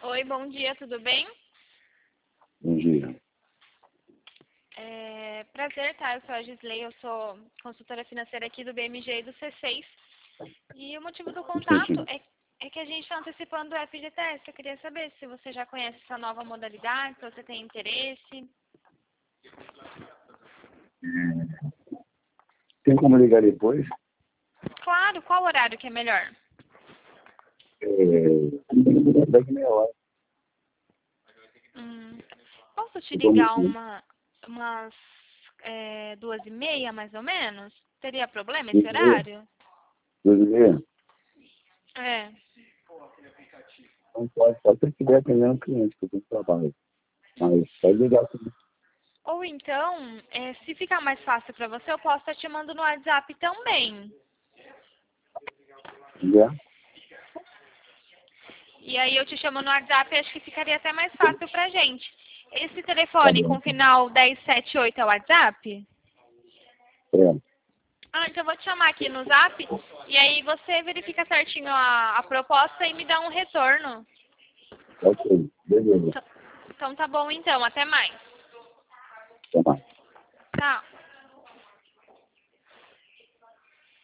Oi, bom dia, tudo bem? Bom dia. Prazer, tá? Eu sou a Gisley, eu sou consultora financeira aqui do BMG e do C6. E o motivo do contato Entendi. é que a gente está antecipando o FGTS. Eu queria saber se você já conhece essa nova modalidade, se você tem interesse. Tem como ligar depois? Claro, qual horário que é melhor? Daqui meia hora. Hum, Posso te Vamos ligar sim. umas 2h30, mais ou menos? Teria problema esse 2h30? horário? 2h30? É. Não pode, só se eu estiver atendendo um cliente, que eu tenho trabalho. Mas pode ligar sim. Ou então, se ficar mais fácil para você, eu posso estar te mandando no WhatsApp também. Já? E aí eu te chamo no WhatsApp e acho que ficaria até mais fácil pra gente. Esse Tá telefone bom. com final 1078 é o WhatsApp? É. Então eu vou te chamar aqui no Zap e aí você verifica certinho a proposta e me dá um retorno. Ok. Beleza. Então tá bom então, até mais. Até mais. Tchau.